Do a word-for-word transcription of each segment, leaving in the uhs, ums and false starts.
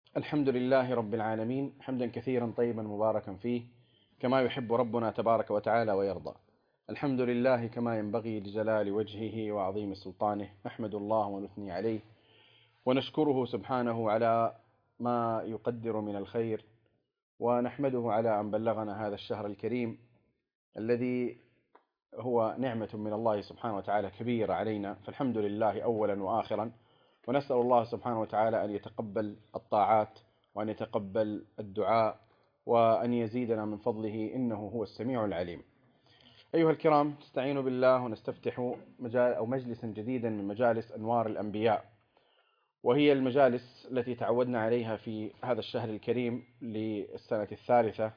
الحمد لله رب العالمين، حمدا كثيرا طيبا مباركا فيه كما يحب ربنا تبارك وتعالى ويرضى. الحمد لله كما ينبغي لجلال وجهه وعظيم سلطانه. نحمد الله ونثني عليه ونشكره سبحانه على ما يقدر من الخير، ونحمده على أن بلغنا هذا الشهر الكريم الذي هو نعمة من الله سبحانه وتعالى كبيرة علينا، فالحمد لله أولا وآخرا. ونسأل الله سبحانه وتعالى أن يتقبل الطاعات وأن يتقبل الدعاء وأن يزيدنا من فضله إنه هو السميع العليم. أيها الكرام، نستعين بالله ونستفتح مجال أو مجلسا جديدا من مجالس أنوار الأنبياء، وهي المجالس التي تعودنا عليها في هذا الشهر الكريم للسنة الثالثة،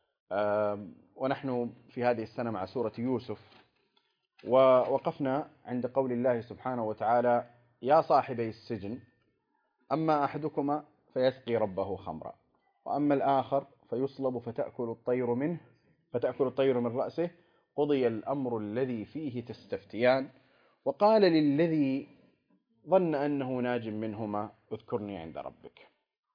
ونحن في هذه السنة مع سورة يوسف، ووقفنا عند قول الله سبحانه وتعالى: يا صاحبي السجن أما أحدكما فيسقي ربه خمرا، وأما الآخر فيصلب فتأكل الطير منه فتأكل الطير من رأسه، قضي الأمر الذي فيه تستفتيان، وقال للذي ظن أنه ناج منهما اذكرني عند ربك.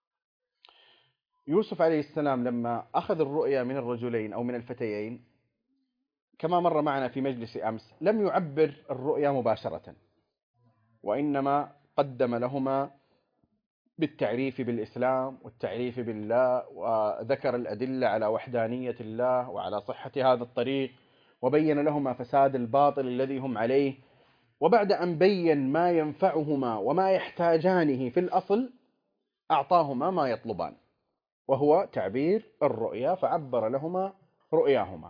يوسف عليه السلام لما أخذ الرؤيا من الرجلين أو من الفتيين، كما مر معنا في مجلس أمس، لم يعبر الرؤيا مباشرة، وإنما قدم لهما بالتعريف بالإسلام والتعريف بالله، وذكر الأدلة على وحدانية الله وعلى صحة هذا الطريق، وبين لهما فساد الباطل الذي هم عليه. وبعد أن بين ما ينفعهما وما يحتاجانه في الأصل، أعطاهما ما يطلبان، وهو تعبير الرؤيا، فعبر لهما رؤياهما.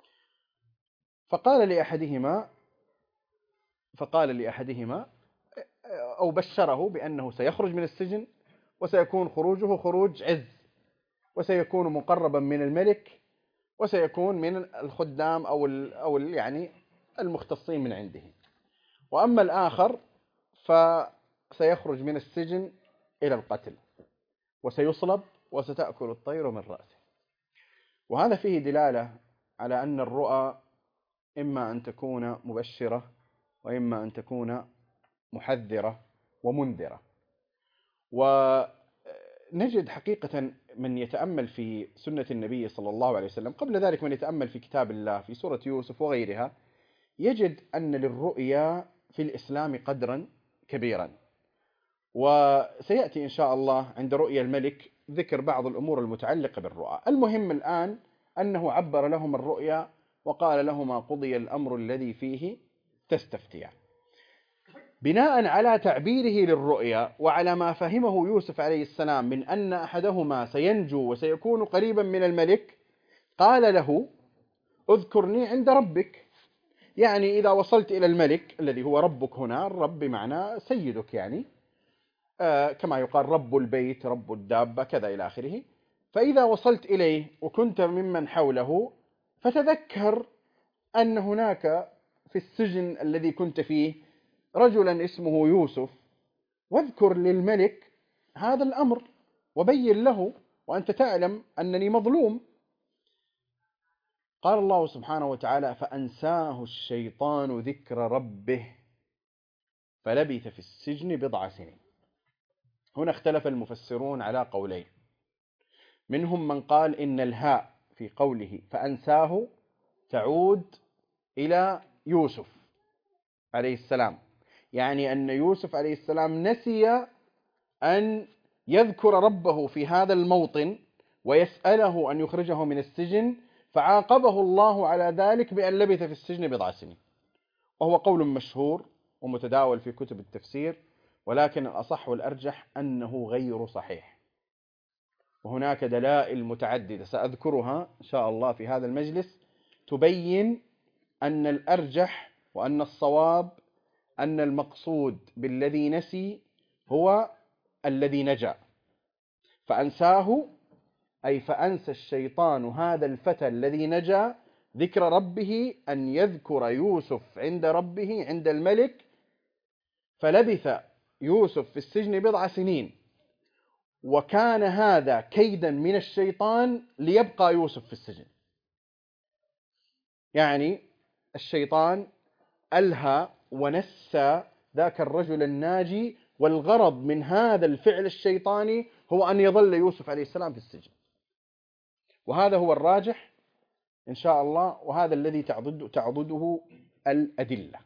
فقال لأحدهما فقال لأحدهما أو بشره بأنه سيخرج من السجن، وسيكون خروجه خروج عز، وسيكون مقربا من الملك، وسيكون من الخدام أو ال أو ال يعني المختصين من عنده. وأما الآخر فسيخرج من السجن إلى القتل، وسيصلب، وستأكل الطير من رأسه. وهذا فيه دلالة على أن الرؤى إما أن تكون مبشرة، وإما أن تكون محذرة ومنذرة. ونجد حقيقة من يتأمل في سنة النبي صلى الله عليه وسلم، قبل ذلك من يتأمل في كتاب الله في سورة يوسف وغيرها، يجد أن للرؤيا في الإسلام قدرا كبيرا. وسيأتي إن شاء الله عند رؤيا الملك ذكر بعض الأمور المتعلقة بالرؤى. المهم الآن أنه عبر لهم الرؤيا وقال لهما: قضي الأمر الذي فيه تستفتيان. بناء على تعبيره للرؤيا وعلى ما فهمه يوسف عليه السلام من أن أحدهما سينجو وسيكون قريبا من الملك، قال له: اذكرني عند ربك. يعني إذا وصلت إلى الملك الذي هو ربك، هنا الرب بمعنى سيدك، يعني آه كما يقال رب البيت، رب الدابة، كذا إلى آخره. فإذا وصلت إليه وكنت ممن حوله، فتذكر أن هناك في السجن الذي كنت فيه رجلا اسمه يوسف، واذكر للملك هذا الأمر وبين له، وأنت تعلم أنني مظلوم. قال الله سبحانه وتعالى: فأنساه الشيطان ذكر ربه فلبث في السجن بضع سنين. هنا اختلف المفسرون على قولين، منهم من قال إن الهاء في قوله فأنساه تعود إلى يوسف عليه السلام، يعني أن يوسف عليه السلام نسي أن يذكر ربه في هذا الموطن ويسأله أن يخرجه من السجن، فعاقبه الله على ذلك بأن لبث في السجن بضع سنين. وهو قول مشهور ومتداول في كتب التفسير، ولكن الأصح والأرجح أنه غير صحيح. وهناك دلائل متعددة سأذكرها إن شاء الله في هذا المجلس تبين أن الأرجح وأن الصواب أن المقصود بالذي نسي هو الذي نجا. فأنساه أي فأنسى الشيطان هذا الفتى الذي نجا ذكر ربه، أن يذكر يوسف عند ربه عند الملك، فلبث يوسف في السجن بضع سنين. وكان هذا كيدا من الشيطان ليبقى يوسف في السجن. يعني الشيطان ألهى ونسى ذاك الرجل الناجي، والغرض من هذا الفعل الشيطاني هو أن يظل يوسف عليه السلام في السجن، وهذا هو الراجح إن شاء الله، وهذا الذي تعضد تعضده الأدلة.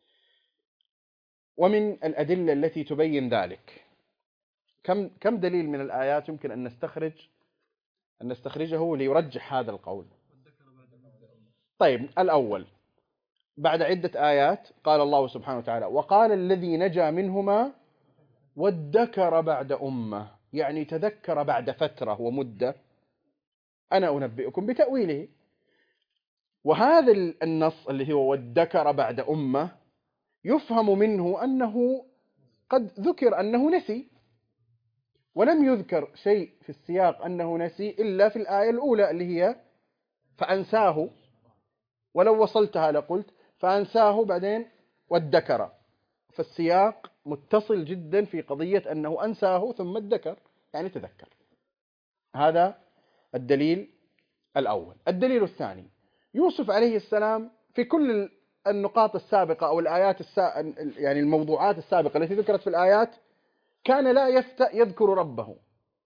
ومن الأدلة التي تبين ذلك كم كم دليل من الآيات يمكن أن نستخرج أن نستخرجه ليرجح هذا القول. طيب، الأول، بعد عدة آيات قال الله سبحانه وتعالى: وقال الذي نجا منهما وادكر بعد أمة، يعني تذكر بعد فترة ومدة، أنا أنبئكم بتأويله. وهذا النص اللي هو وادكر بعد أمة يفهم منه أنه قد ذكر أنه نسي، ولم يذكر شيء في السياق أنه نسي إلا في الآية الأولى اللي هي فأنساه، ولو وصلتها لقلت فأنساه بعدين وادكر، فالسياق متصل جدا في قضية أنه أنساه ثم ادكر، يعني تذكر. هذا الدليل الأول. الدليل الثاني: يوسف عليه السلام في كل النقاط السابقة أو الآيات السا... يعني الموضوعات السابقة التي ذكرت في الآيات كان لا يفتأ يذكر ربه،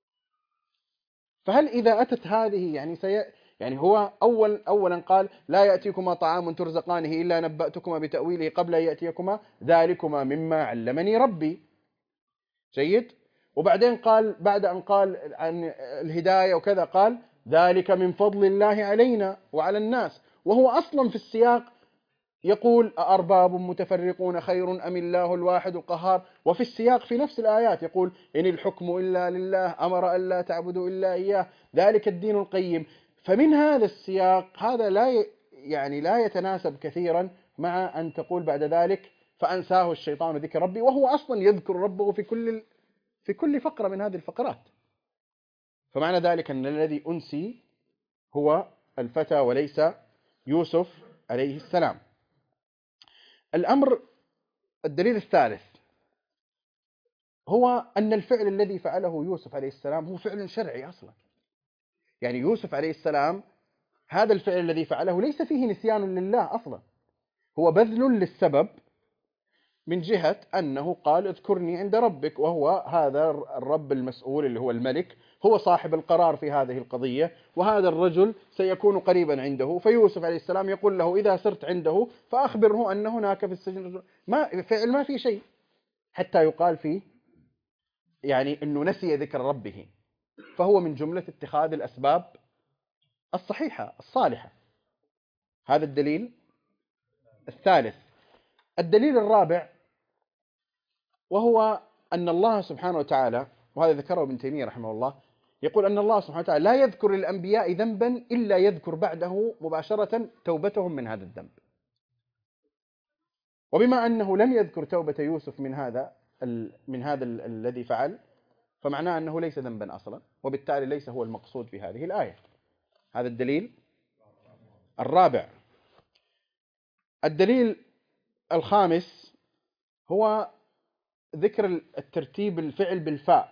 فهل إذا أتت هذه يعني سي... يعني هو أول أولا قال: لا يأتيكما طعام ترزقانه إلا نبأتكما بتأويله قبل أن يأتيكما ذلكما مما علمني ربي. جيد. وبعدين قال بعد أن قال عن الهداية وكذا قال: ذلك من فضل الله علينا وعلى الناس، وهو أصلا في السياق يقول: أأرباب متفرقون خير أم الله الواحد القهار. وفي السياق في نفس الآيات يقول: إن الحكم إلا لله أمر أن لا تعبدوا إلا إياه ذلك الدين القيم. فمن هذا السياق هذا لا يعني لا يتناسب كثيرا مع أن تقول بعد ذلك فأنساه الشيطان ذكر ربي، وهو أصلا يذكر ربه في كل في كل فقرة من هذه الفقرات. فمعنى ذلك أن الذي أنسي هو الفتى وليس يوسف عليه السلام. الأمر الدليل الثالث هو أن الفعل الذي فعله يوسف عليه السلام هو فعل شرعي أصلا. يعني يوسف عليه السلام هذا الفعل الذي فعله ليس فيه نسيان لله أصلا، هو بذل للسبب من جهة أنه قال: اذكرني عند ربك، وهو هذا الرب المسؤول اللي هو الملك، هو صاحب القرار في هذه القضية، وهذا الرجل سيكون قريبا عنده. فيوسف عليه السلام يقول له: إذا سرت عنده فأخبره أن هناك في السجن ما فعل ما في شيء، حتى يقال فيه يعني أنه نسي ذكر ربه. فهو من جملة اتخاذ الأسباب الصحيحة الصالحة. هذا الدليل الثالث. الدليل الرابع وهو أن الله سبحانه وتعالى، وهذا ذكره ابن تيمية رحمه الله، يقول أن الله سبحانه وتعالى لا يذكر للأنبياء ذنبا إلا يذكر بعده مباشرة توبتهم من هذا الذنب. وبما أنه لم يذكر توبة يوسف من هذا من هذا الذي فعل، فمعناه أنه ليس ذنبا أصلا، وبالتالي ليس هو المقصود في هذه الآية. هذا الدليل الرابع. الدليل الخامس هو ذكر الترتيب الفعل بالفاء: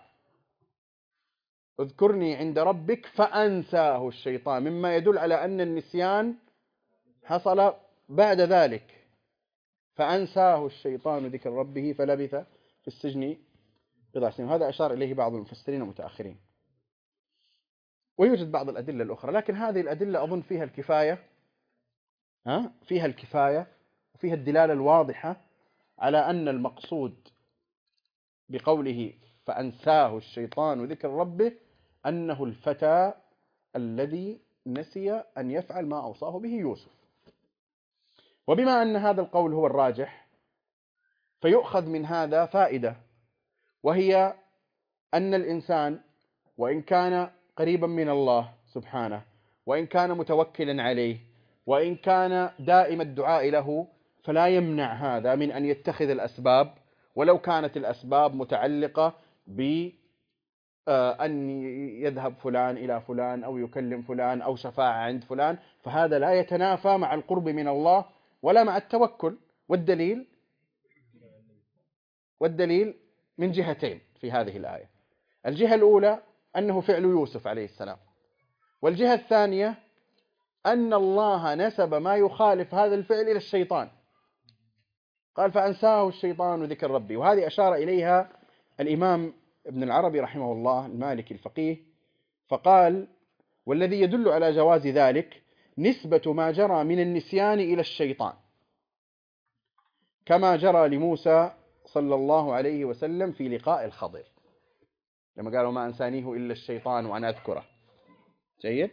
اذكرني عند ربك فأنساه الشيطان، مما يدل على أن النسيان حصل بعد ذلك. فأنساه الشيطان ذكر ربه فلبث في السجن بضع سنين. هذا أشار إليه بعض المفسرين المتأخرين، ويوجد بعض الأدلة الأخرى، لكن هذه الأدلة أظن فيها الكفاية ها فيها الكفاية وفيها الدلالة الواضحة على أن المقصود بقوله فأنساه الشيطان ذكر ربه أنه الفتى الذي نسي أن يفعل ما أوصاه به يوسف. وبما أن هذا القول هو الراجح، فيؤخذ من هذا فائدة، وهي أن الإنسان وإن كان قريبا من الله سبحانه، وإن كان متوكلا عليه، وإن كان دائم الدعاء له، فلا يمنع هذا من أن يتخذ الأسباب، ولو كانت الأسباب متعلقة بأن يذهب فلان إلى فلان أو يكلم فلان أو شفاعة عند فلان، فهذا لا يتنافى مع القرب من الله ولا مع التوكل. والدليل والدليل من جهتين في هذه الآية: الجهة الأولى أنه فعل يوسف عليه السلام، والجهة الثانية أن الله نسب ما يخالف هذا الفعل إلى الشيطان، قال فأنساه الشيطان ذكر ربي. وهذه أشار إليها الإمام ابن العربي رحمه الله المالكي الفقيه، فقال: والذي يدل على جواز ذلك نسبة ما جرى من النسيان إلى الشيطان، كما جرى لموسى صلى الله عليه وسلم في لقاء الخضر لما قالوا: ما أنسانيه إلا الشيطان وأنا أذكره. جيد.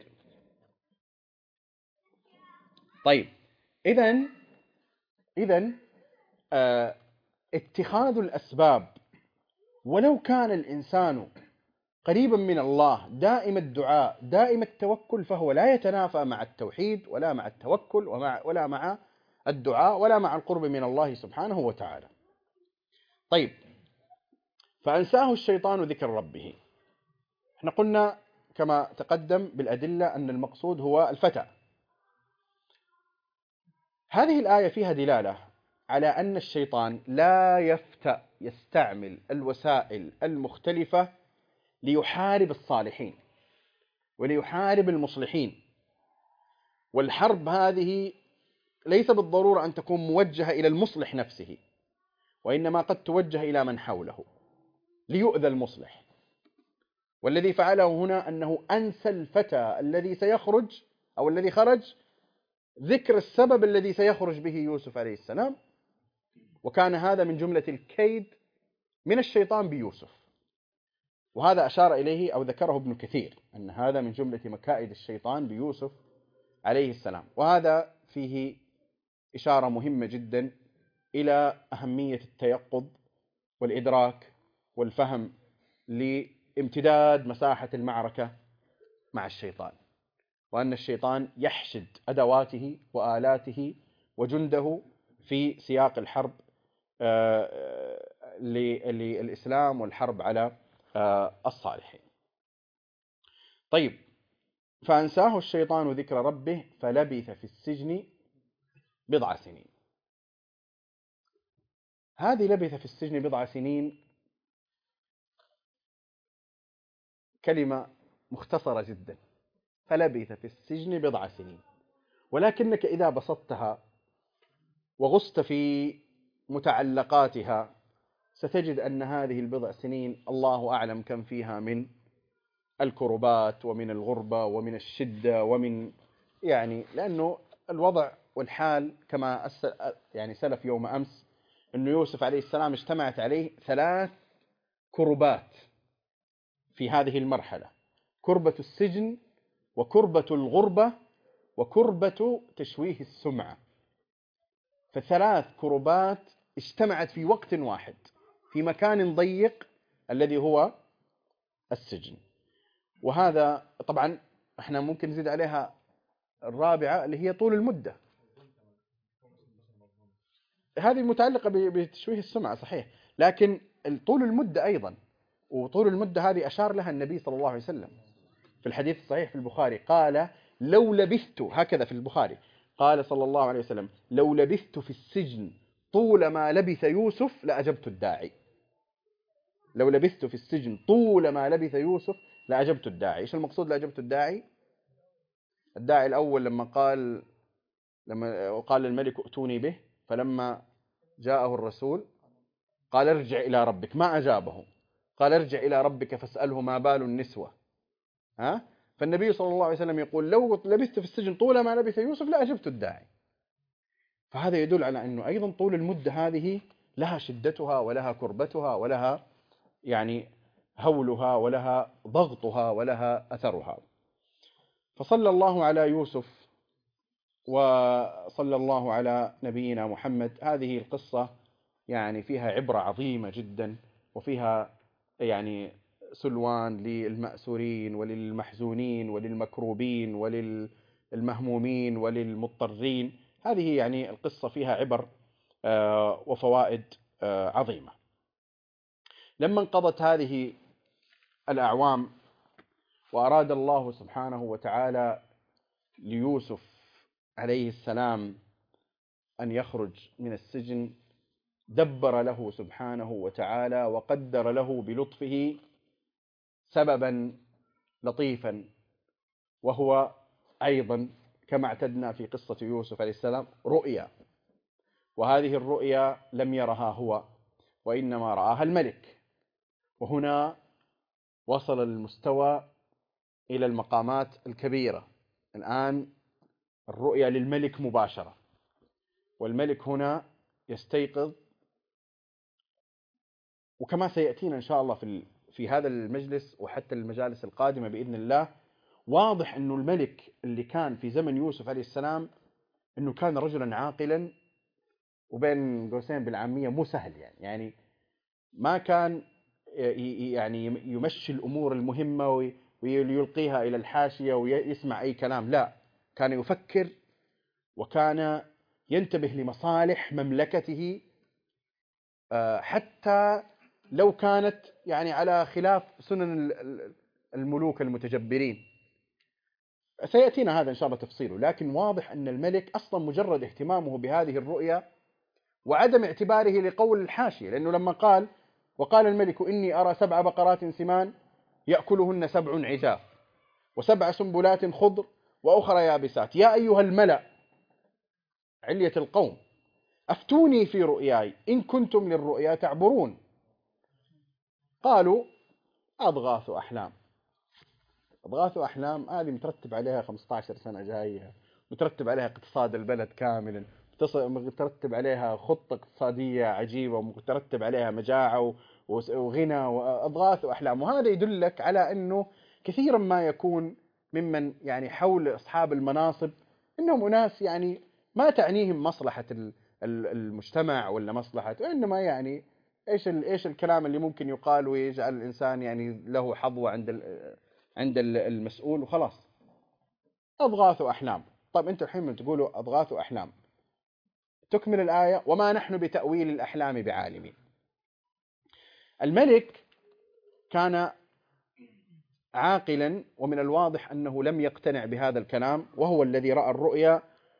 طيب، إذن إذن آه اتخاذ الأسباب ولو كان الإنسان قريبا من الله دائم الدعاء دائم التوكل، فهو لا يتنافى مع التوحيد ولا مع التوكل ومع ولا مع الدعاء ولا مع القرب من الله سبحانه وتعالى. طيب، فأنساه الشيطان ذكر ربه. احنا قلنا كما تقدم بالأدلة أن المقصود هو الفتى. هذه الآية فيها دلالة على أن الشيطان لا يفتأ يستعمل الوسائل المختلفة ليحارب الصالحين وليحارب المصلحين. والحرب هذه ليس بالضرورة أن تكون موجهة إلى المصلح نفسه، وإنما قد توجه إلى من حوله ليؤذى المصلح. والذي فعله هنا أنه أنسى الفتى الذي سيخرج أو الذي خرج ذكر السبب الذي سيخرج به يوسف عليه السلام، وكان هذا من جملة الكيد من الشيطان بيوسف. وهذا أشار إليه أو ذكره ابن كثير أن هذا من جملة مكائد الشيطان بيوسف عليه السلام. وهذا فيه إشارة مهمة جدا إلى أهمية التيقظ والإدراك والفهم لامتداد مساحة المعركة مع الشيطان، وأن الشيطان يحشد أدواته وآلاته وجنده في سياق الحرب للإسلام والحرب على الصالحين. طيب، فأنساه الشيطان ذكر ربه فلبث في السجن بضع سنين. هذه لبث في السجن بضع سنين كلمة مختصرة جدا، فلبث في السجن بضع سنين، ولكنك إذا بسطتها وغصت في متعلقاتها ستجد أن هذه البضع سنين الله أعلم كم فيها من الكربات ومن الغربة ومن الشدة ومن يعني لأنه الوضع والحال كما يعني سلف يوم أمس أن يوسف عليه السلام اجتمعت عليه ثلاث كربات في هذه المرحلة: كربة السجن وكربة الغربة وكربة تشويه السمعة. فثلاث كربات اجتمعت في وقت واحد في مكان ضيق الذي هو السجن. وهذا طبعا احنا ممكن نزيد عليها الرابعة اللي هي طول المدة، هذه متعلقة بتشويه السمعة صحيح، لكن طول المدة أيضا. وطول المدة هذه أشار لها النبي صلى الله عليه وسلم في الحديث الصحيح في البخاري، قال: لو لبثت، هكذا في البخاري قال صلى الله عليه وسلم: لو لبثت في السجن طول ما لبث يوسف لأجبت الداعي. لو لبثت في السجن طول ما لبث يوسف لأجبت الداعي. إيش المقصود لأجبت الداعي؟ الداعي الأول لما قال لما قال الملك ائتوني به، فلما جاءه الرسول قال: ارجع إلى ربك، ما أجابه، قال: ارجع إلى ربك فاسأله ما بال النسوة. ها؟ فالنبي صلى الله عليه وسلم يقول: لو لبثت في السجن طول ما لبث يوسف لأجبت الداعي. فهذا يدل على أنه أيضا طول المدة هذه لها شدتها ولها كربتها ولها يعني هولها ولها ضغطها ولها أثرها. فصلى الله على يوسف وصلى الله على نبينا محمد. هذه القصة يعني فيها عبرة عظيمة جدا، وفيها يعني سلوان للمأسورين وللمحزونين وللمكروبين وللمهمومين وللمضطرين. هذه يعني القصة فيها عبر وفوائد عظيمة. لما انقضت هذه الأعوام وأراد الله سبحانه وتعالى ليوسف عليه السلام أن يخرج من السجن، دبر له سبحانه وتعالى وقدر له بلطفه سببا لطيفا، وهو أيضا كما اعتدنا في قصة يوسف عليه السلام رؤيا. وهذه الرؤيا لم يرها هو وإنما رآها الملك. وهنا وصل المستوى إلى المقامات الكبيرة. الآن الرؤيا للملك مباشرة، والملك هنا يستيقظ. وكما سيأتينا إن شاء الله في في هذا المجلس وحتى المجالس القادمة بإذن الله، واضح أنه الملك اللي كان في زمن يوسف عليه السلام أنه كان رجلا عاقلا، وبين قوسين بالعامية مو سهل يعني يعني ما كان يعني يمشي الأمور المهمة ويلقيها إلى الحاشية ويسمع أي كلام، لا، كان يفكر وكان ينتبه لمصالح مملكته حتى لو كانت يعني على خلاف سنن الملوك المتجبرين. سيأتينا هذا إن شاء الله تفصيله، لكن واضح أن الملك أصلا مجرد اهتمامه بهذه الرؤيا وعدم اعتباره لقول الحاشية، لأنه لما قال وقال الملك إني أرى سبع بقرات سمان يأكلهن سبع عجاف وسبع سنبلات خضر وأخرى يابسات يا أيها الملأ علية القوم أفتوني في رؤياي إن كنتم للرؤيا تعبرون. قالوا أضغاث أحلام. أضغاث أحلام هذه مترتب عليها خمسة عشر سنة جاية، مترتب عليها اقتصاد البلد كاملا، مترتب عليها خطة اقتصادية عجيبة، ومترتب عليها مجاعة وغنى وأضغاث أحلام. وهذا يدلك على أنه كثيرا ما يكون ممن يعني حول أصحاب المناصب إنهم أناس يعني ما تعنيهم مصلحة المجتمع ولا مصلحة، وإنما يعني إيش إيش الكلام اللي ممكن يقال ويجعل الإنسان يعني له حظوة عند عند المسؤول وخلاص. أضغاث أحلام. طيب أنتم الحين تقولوا أضغاث أحلام، تكمل الآية وما نحن بتأويل الأحلام بعالمين. الملك كان عاقلا، ومن الواضح أنه لم يقتنع بهذا الكلام، وهو الذي رأى الرؤيا،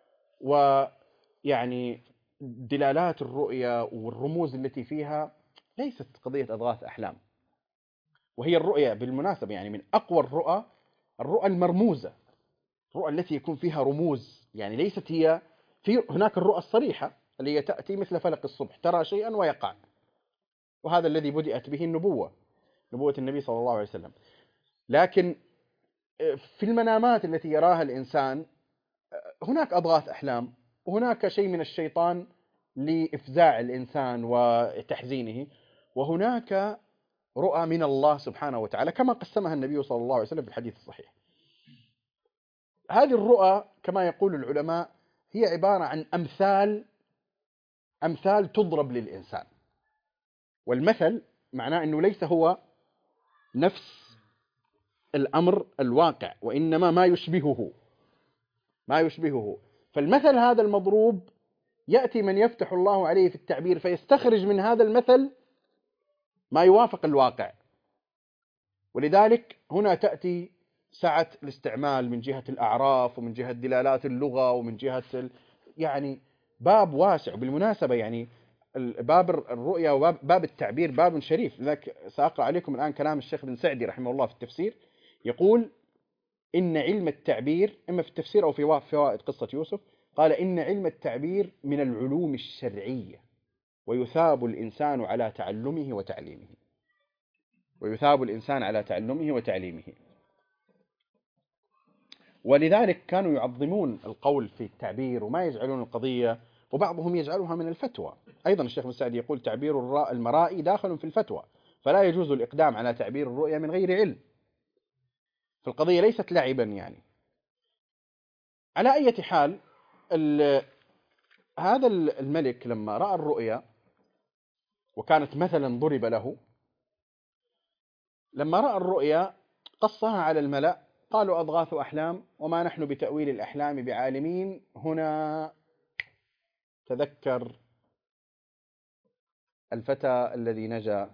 ويعني دلالات الرؤيا والرموز التي فيها ليست قضية أضغاث أحلام. وهي الرؤيا بالمناسبة يعني من أقوى الرؤى الرؤى المرموزة، الرؤى التي يكون فيها رموز، يعني ليست هي في هناك الرؤى الصريحة اللي هي تأتي مثل فلق الصبح، ترى شيئا ويقع، وهذا الذي بدأت به النبوة، نبوة النبي صلى الله عليه وسلم. لكن في المنامات التي يراها الإنسان هناك أضغاث أحلام، وهناك شيء من الشيطان لإفزاع الإنسان وتحزينه، وهناك رؤى من الله سبحانه وتعالى كما قسمها النبي صلى الله عليه وسلم في الحديث الصحيح. هذه الرؤى كما يقول العلماء هي عبارة عن أمثال أمثال تضرب للإنسان، والمثل معناه أنه ليس هو نفس الأمر الواقع، وإنما ما يشبهه ما يشبهه فالمثل هذا المضروب يأتي من يفتح الله عليه في التعبير فيستخرج من هذا المثل ما يوافق الواقع. ولذلك هنا تأتي سعة الاستعمال من جهة الأعراف ومن جهة دلالات اللغة ومن جهة ال... يعني باب واسع. بالمناسبة يعني باب الرؤيا وباب التعبير باب شريف. لذلك سأقرأ عليكم الآن كلام الشيخ بن سعدي رحمه الله في التفسير، يقول إن علم التعبير، إما في التفسير أو في فوائد قصة يوسف، قال إن علم التعبير من العلوم الشرعية، ويثاب الإنسان على تعلمه وتعليمه ويثاب الإنسان على تعلمه وتعليمه ولذلك كانوا يعظمون القول في التعبير وما يجعلون القضية، وبعضهم يجعلها من الفتوى. أيضا الشيخ بن سعدي يقول تعبير المرائي داخل في الفتوى، فلا يجوز الإقدام على تعبير الرؤيا من غير علم، فالقضية ليست لعبا يعني. على أي حال، هذا الملك لما رأى الرؤيا وكانت مثلا ضرب له، لما رأى الرؤيا قصها على الملأ، قالوا أضغاث أحلام وما نحن بتأويل الأحلام بعالمين. هنا تذكر الفتى الذي نجا،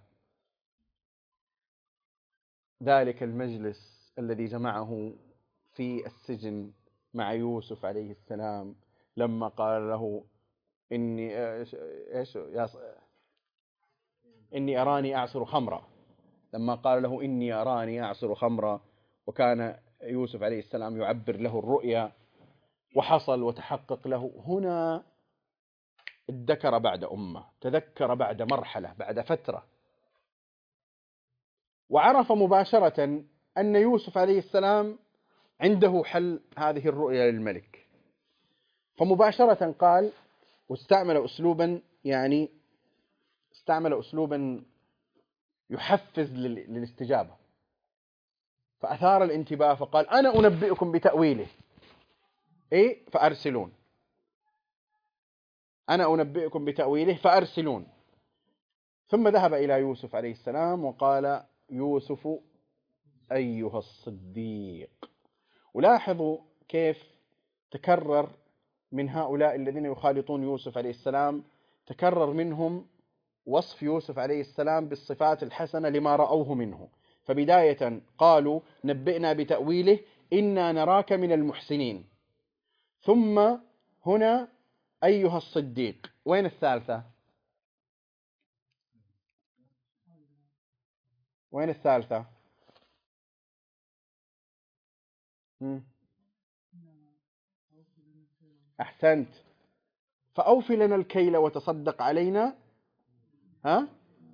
ذلك المجلس الذي جمعه في السجن مع يوسف عليه السلام، لما قال له إني إيش يا إني أراني أعصر خمرا، لما قال له إني أراني أعصر خمرا، وكان يوسف عليه السلام يعبر له الرؤيا وحصل وتحقق له. هنا ادكر بعد أمة، تذكر بعد مرحلة، بعد فترة، وعرف مباشرة أن يوسف عليه السلام عنده حل هذه الرؤيا للملك، فمباشرة قال، واستعمل أسلوبا يعني استعمل أسلوبا يحفز للاستجابة، فأثار الانتباه فقال: أنا أنبئكم بتأويله، إيه فأرسلون، أنا أنبئكم بتأويله فأرسلون. ثم ذهب إلى يوسف عليه السلام وقال: يوسف أيها الصديق. ولاحظوا كيف تكرر من هؤلاء الذين يخالطون يوسف عليه السلام، تكرر منهم وصف يوسف عليه السلام بالصفات الحسنة لما رأوه منه. فبداية قالوا: نبئنا بتأويله، إنا نراك من المحسنين. ثم هنا أيها الصديق. وين الثالثة؟ وين الثالثة؟ مم. أحسنت. فأوفي لنا الكيل وتصدق علينا. ها؟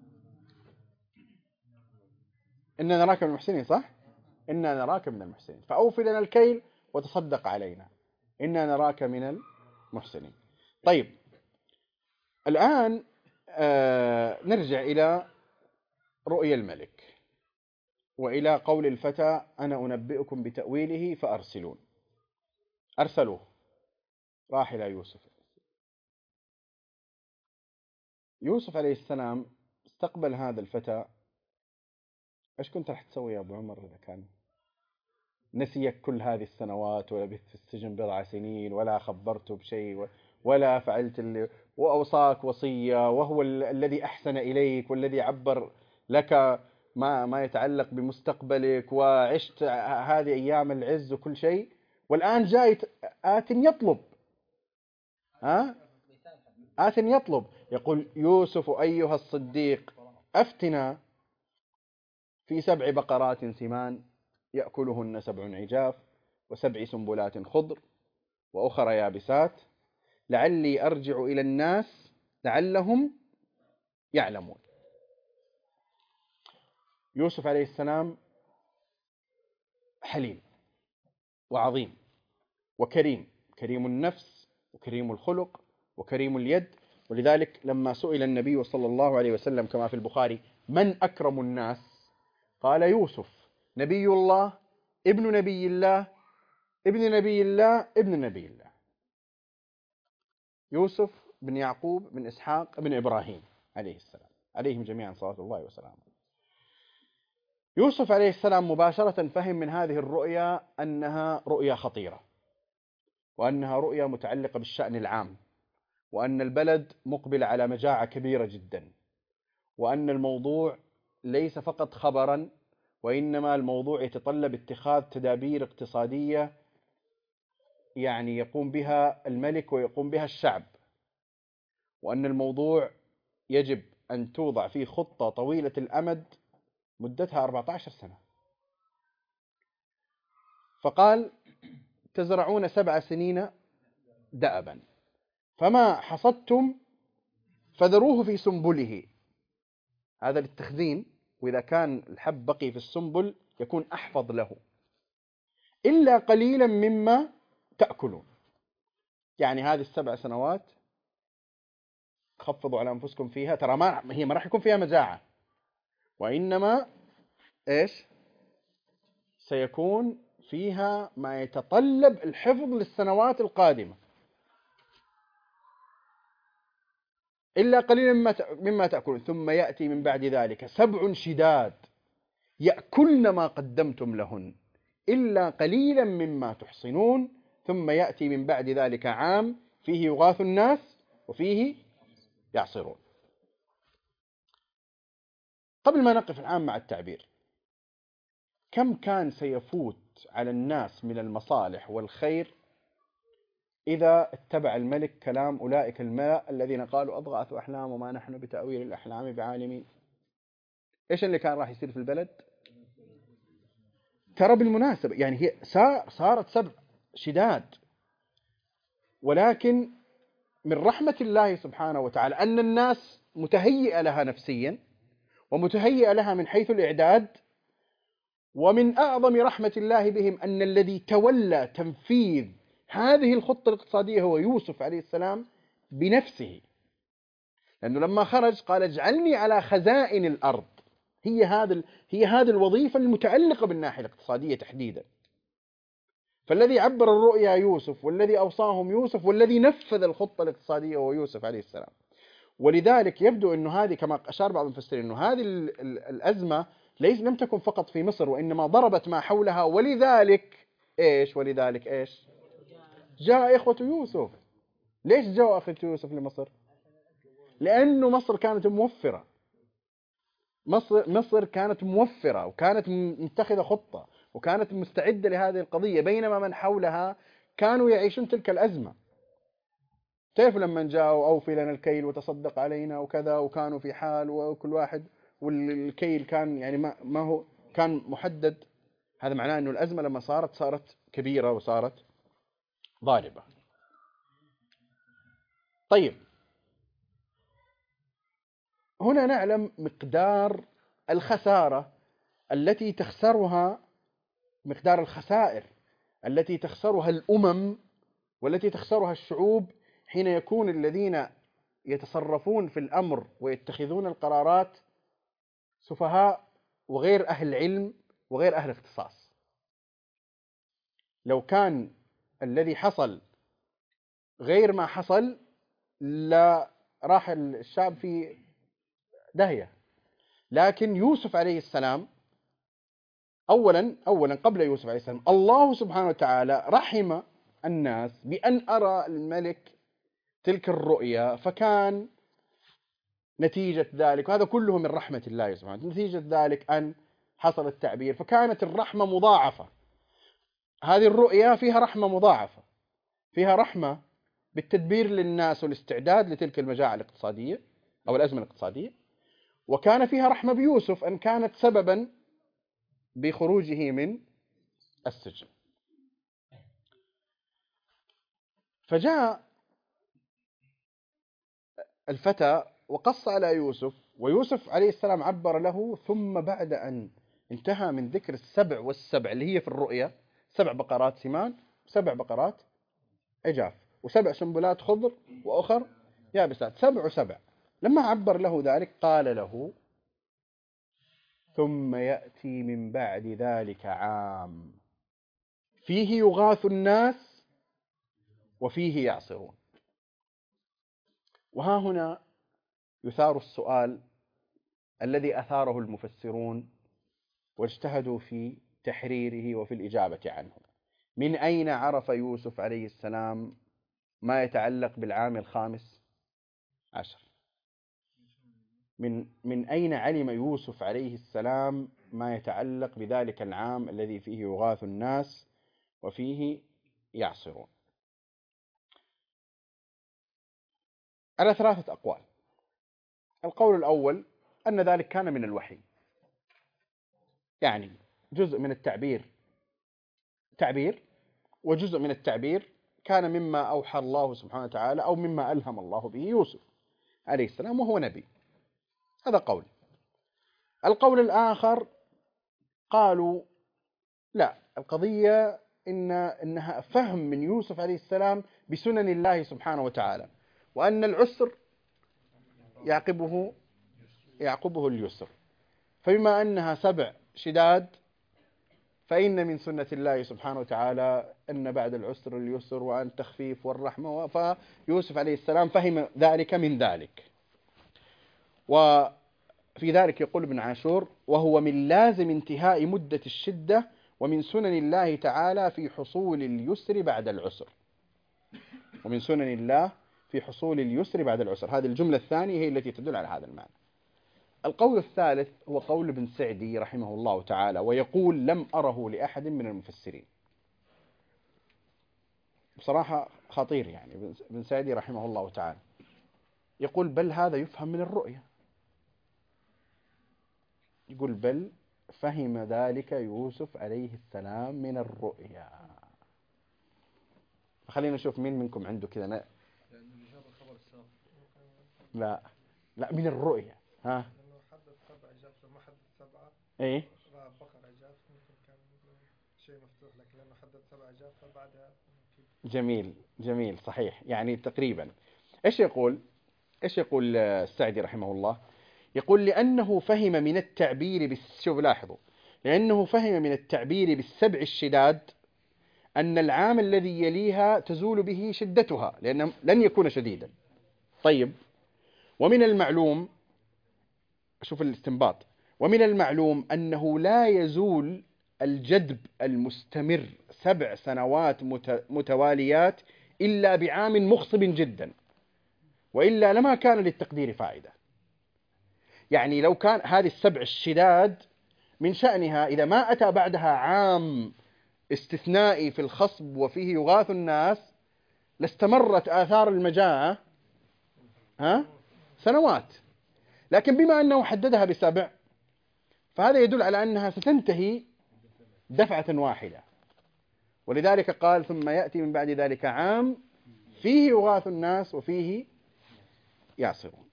إنا نراك من المحسنين، صح؟ إنا نراك من المحسنين. فأوفي لنا الكيل وتصدق علينا، إنا نراك من المحسنين. طيب، الآن آه نرجع إلى رؤيا الملك وإلى قول الفتى: أنا أنبئكم بتأويله فأرسلون. أرسلوه، راح إلى يوسف. يوسف عليه السلام استقبل هذا الفتى. إيش كنت راح تسوي يا أبو عمر إذا كان نسيك كل هذه السنوات ولبثت في السجن بضع سنين ولا خبرته بشيء ولا فعلت اللي وأوصاك وصية، وهو الذي أحسن إليك والذي عبر لك ما ما يتعلق بمستقبلك، وعشت هذه أيام العز وكل شيء، والآن جاي آت يطلب ها آت يطلب يقول: يوسف أيها الصديق أفتنا في سبع بقرات سمان يأكلهن سبع عجاف وسبع سنبلات خضر وأخرى يابسات لعلي أرجع إلى الناس لعلهم يعلمون. يوسف عليه السلام حليم وعظيم وكريم، كريم النفس وكريم الخلق وكريم اليد. ولذلك لما سئل النبي صلى الله عليه وسلم كما في البخاري: من أكرم الناس؟ قال: يوسف، نبي الله ابن نبي الله ابن نبي الله ابن نبي الله. يوسف بن يعقوب بن إسحاق بن إبراهيم عليه السلام، عليهم جميعا صلوات الله وسلامه. يوسف عليه السلام مباشرة فهم من هذه الرؤيا أنها رؤيا خطيرة، وأنها رؤيا متعلقة بالشأن العام، وأن البلد مقبل على مجاعة كبيرة جدا، وأن الموضوع ليس فقط خبرا، وإنما الموضوع يتطلب اتخاذ تدابير اقتصادية يعني يقوم بها الملك ويقوم بها الشعب، وأن الموضوع يجب أن توضع فيه خطة طويلة الأمد مدتها أربعة عشر سنة. فقال: تزرعون سبع سنين دأبا فما حصدتم فذروه في سنبله. هذا للتخزين، وإذا كان الحب بقي في السنبل يكون أحفظ له. إلا قليلا مما تأكلون. يعني هذه السبع سنوات خفضوا على أنفسكم فيها، ترى ما هي ما راح يكون فيها مجاعة، وإنما إيش سيكون فيها ما يتطلب الحفظ للسنوات القادمة. إلا قليلا مما تأكلون ثم يأتي من بعد ذلك سبع شداد يأكلن ما قدمتم لهن إلا قليلا مما تحصنون ثم يأتي من بعد ذلك عام فيه يغاث الناس وفيه يعصرون. قبل ما نقف الآن مع التعبير، كم كان سيفوت على الناس من المصالح والخير إذا اتبع الملك كلام أولئك الملأ الذين قالوا أضغاث أحلام وما نحن بتأويل الأحلام بعالمين؟ إيش اللي كان راح يصير في البلد؟ ترى بالمناسبة يعني هي صارت سبع شداد، ولكن من رحمة الله سبحانه وتعالى أن الناس متهيئة لها نفسيا ومتهيئة لها من حيث الإعداد، ومن أعظم رحمة الله بهم أن الذي تولى تنفيذ هذه الخطة الاقتصادية هو يوسف عليه السلام بنفسه، لأنه لما خرج قال اجعلني على خزائن الأرض. هي هذا هي هذه الوظيفة المتعلقة بالناحية الاقتصادية تحديدا. فالذي عبر الرؤيا يوسف، والذي أوصاهم يوسف، والذي نفذ الخطة الاقتصادية هو يوسف عليه السلام. ولذلك يبدو أنه هذه كما أشار بعض المفسرين أنه هذه الأزمة ليس لم تكن فقط في مصر، وإنما ضربت ما حولها. ولذلك إيش ولذلك إيش جاء إخوة يوسف. ليش جاء إخوة يوسف لمصر؟ لأنه مصر كانت موفرة. مصر مصر كانت موفرة وكانت متخذة خطة وكانت مستعدة لهذه القضية، بينما من حولها كانوا يعيشون تلك الأزمة. تعرف لما جاءوا أوفي لنا الكيل وتصدق علينا وكذا، وكانوا في حال وكل واحد والكيل كان يعني ما ما هو كان محدد. هذا معناه أنه الأزمة لما صارت صارت كبيرة وصارت ضاربة. طيب، هنا نعلم مقدار الخسارة التي تخسرها، مقدار الخسائر التي تخسرها الأمم والتي تخسرها الشعوب حين يكون الذين يتصرفون في الأمر ويتخذون القرارات سفهاء وغير أهل علم وغير أهل اختصاص. لو كان الذي حصل غير ما حصل لا راح الشعب في داهية. لكن يوسف عليه السلام أولا أولا قبل يوسف عليه السلام الله سبحانه وتعالى رحم الناس بأن أرى الملك تلك الرؤيا، فكان نتيجة ذلك، وهذا كله من رحمة الله سبحانه وتعالى، نتيجة ذلك أن حصل التعبير، فكانت الرحمة مضاعفة. هذه الرؤيا فيها رحمة مضاعفة، فيها رحمة بالتدبير للناس والاستعداد لتلك المجاعة الاقتصادية أو الأزمة الاقتصادية، وكان فيها رحمة بيوسف أن كانت سببا بخروجه من السجن. فجاء الفتى وقص على يوسف، ويوسف عليه السلام عبر له. ثم بعد أن انتهى من ذكر السبع والسبع اللي هي في الرؤيا، سبع بقرات سمان، سبع بقرات عجاف، وسبع سنبلات خضر وأخر يابسات، سبع وسبع. لما عبر له ذلك قال له ثم يأتي من بعد ذلك عام فيه يغاث الناس وفيه يعصرون. وها هنا يثار السؤال الذي أثاره المفسرون واجتهدوا في تحريره وفي الإجابة عنه: من أين عرف يوسف عليه السلام ما يتعلق بالعام الخامس عشر؟ من من أين علم يوسف عليه السلام ما يتعلق بذلك العام الذي فيه يغاث الناس وفيه يعصرون؟ على ثلاثة أقوال. القول الأول أن ذلك كان من الوحي، يعني جزء من التعبير تعبير، وجزء من التعبير كان مما أوحى الله سبحانه وتعالى أو مما ألهم الله به يوسف عليه السلام وهو نبي. هذا قول. القول الآخر قالوا لا، القضية إن إنها فهم من يوسف عليه السلام بسنن الله سبحانه وتعالى، وأن العسر يعقبه يعقبه اليسر. فبما أنها سبع شداد فإن من سنة الله سبحانه وتعالى أن بعد العسر اليسر وأن تخفيف والرحمة. فيوسف عليه السلام فهم ذلك من ذلك. وفي ذلك يقول ابن عاشور: وهو من لازم انتهاء مدة الشدة ومن سنن الله تعالى في حصول اليسر بعد العسر. ومن سنن الله في حصول اليسر بعد العسر، هذه الجملة الثانية هي التي تدل على هذا المعنى. القول الثالث هو قول ابن سعدي رحمه الله تعالى، ويقول: لم أره لأحد من المفسرين. بصراحة خطير، يعني ابن سعدي رحمه الله تعالى يقول: بل هذا يفهم من الرؤيا. يقول: بل فهم ذلك يوسف عليه السلام من الرؤيا. خلينا نشوف مين منكم عنده كذا. لا لا لا من الرؤيا. ها ايه شيء مفتوح، لكن لأنه حدد سبع أجاب فبعدها. جميل جميل صحيح، يعني تقريبا. إيش يقول إيش يقول السعدي رحمه الله؟ يقول لأنه فهم من التعبير بس شوف لاحظوا لأنه فهم من التعبير بالسبع الشداد أن العام الذي يليها تزول به شدتها لأنه لن يكون شديدا. طيب، ومن المعلوم، شوف الاستنباط، ومن المعلوم أنه لا يزول الجدب المستمر سبع سنوات متواليات إلا بعام مخصب جدا، وإلا لما كان للتقدير فائدة. يعني لو كان هذه السبع الشداد من شأنها إذا ما أتى بعدها عام استثنائي في الخصب وفيه يغاث الناس لاستمرت آثار المجاعة ها سنوات، لكن بما أنه حددها بسبع فهذا يدل على أنها ستنتهي دفعة واحدة، ولذلك قال ثم يأتي من بعد ذلك عام فيه يغاث الناس وفيه يعصرون.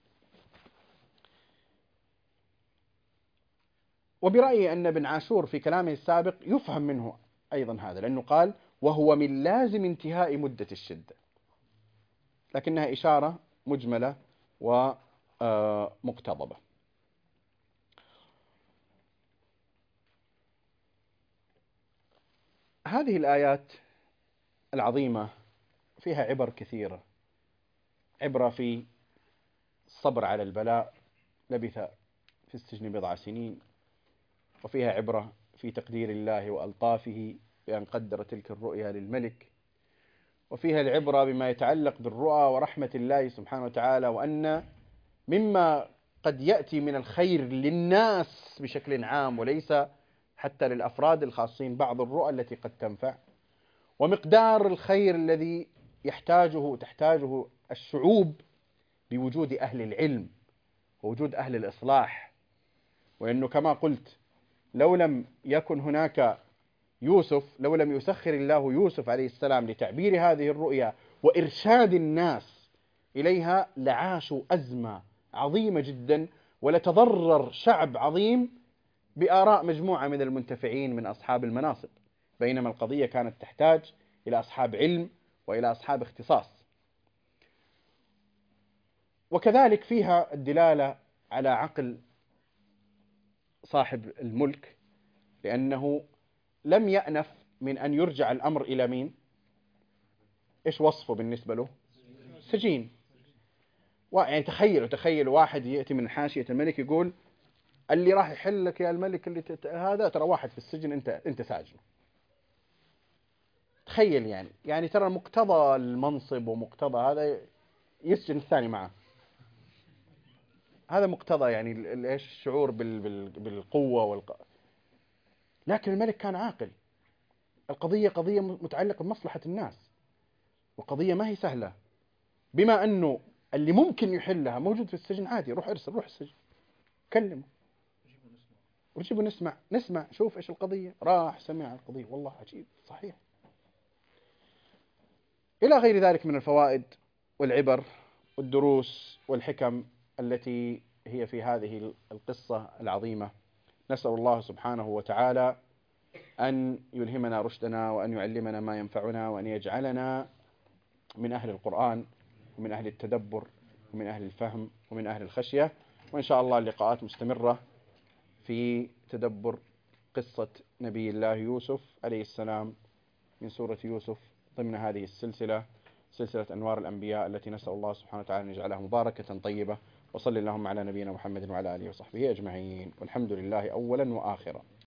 وبرأيي أن ابن عاشور في كلامه السابق يفهم منه أيضا هذا، لأنه قال وهو من لازم انتهاء مدة الشدة، لكنها إشارة مجملة ومقتضبة. هذه الآيات العظيمة فيها عبر كثيرة، عبرة في الصبر على البلاء، لبث في السجن بضع سنين، وفيها عبرة في تقدير الله وألطافه بأن قدر تلك الرؤيا للملك، وفيها العبرة بما يتعلق بالرؤى ورحمة الله سبحانه وتعالى، وأن مما قد يأتي من الخير للناس بشكل عام وليس حتى للأفراد الخاصين بعض الرؤى التي قد تنفع، ومقدار الخير الذي يحتاجه تحتاجه الشعوب بوجود أهل العلم ووجود أهل الإصلاح. وأنه كما قلت لو لم يكن هناك يوسف، لو لم يسخر الله يوسف عليه السلام لتعبير هذه الرؤيا وإرشاد الناس إليها لعاشوا أزمة عظيمة جدا، ولتضرر شعب عظيم بآراء مجموعة من المنتفعين من أصحاب المناصب، بينما القضية كانت تحتاج إلى أصحاب علم وإلى أصحاب اختصاص. وكذلك فيها الدلالة على عقل صاحب الملك، لأنه لم يأنف من أن يرجع الأمر إلى مين؟ إيش وصفه بالنسبة له؟ سجين. يعني تخيلوا تخيلوا واحد يأتي من حاشية الملك يقول اللي راح يحل لك يا الملك اللي تت... هذا ترى واحد في السجن، أنت أنت ساجنه. تخيل يعني يعني ترى مقتضى المنصب ومقتضى هذا يسجن الثاني معه، هذا مقتضى يعني ايش الشعور بال... بال... بالقوة والق... لكن الملك كان عاقل. القضية قضية متعلقة بمصلحة الناس، وقضية ما هي سهلة، بما أنه اللي ممكن يحلها موجود في السجن عادي، روح ارسل روح السجن كلمه وجيبوا نسمع نسمع شوف إيش القضية. راح سمع القضية، والله عجيب صحيح، إلى غير ذلك من الفوائد والعبر والدروس والحكم التي هي في هذه القصة العظيمة. نسأل الله سبحانه وتعالى أن يلهمنا رشدنا وأن يعلمنا ما ينفعنا وأن يجعلنا من أهل القرآن ومن أهل التدبر ومن أهل الفهم ومن أهل الخشية. وإن شاء الله اللقاءات مستمرة في تدبر قصة نبي الله يوسف عليه السلام من سورة يوسف ضمن هذه السلسلة، سلسلة أنوار الأنبياء، التي نسأل الله سبحانه وتعالى أن يجعلها مباركة طيبة. وصلى اللهم على نبينا محمد وعلى آله وصحبه أجمعين، والحمد لله أولا وآخرا.